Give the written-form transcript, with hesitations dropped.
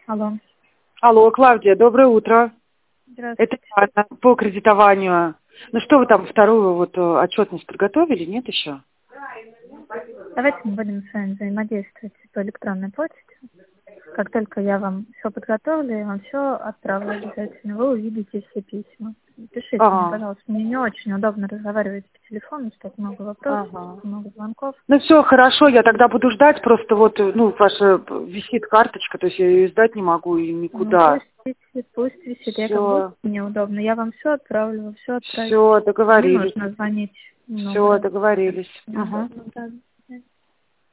Алло. Алло, Клавдия, доброе утро. Здравствуйте. Это Анна по кредитованию. Ну что вы там вторую отчетность подготовили, нет еще? Давайте мы будем с вами взаимодействовать по электронной почте. Как только я вам все подготовлю, я вам все отправлю обязательно. Вы увидите все письма. Пишите мне, пожалуйста. Мне не очень удобно разговаривать по телефону, столько много вопросов, много звонков. Ну все, хорошо, я тогда буду ждать, просто ваша висит карточка, то есть я ее сдать не могу и никуда. Ну, пусть висит, я как будто мне удобно. Я вам все отправлю, все отправлю. Все, договорились. Не нужно звонить много Все, раз. договорились. Да. Угу. Да.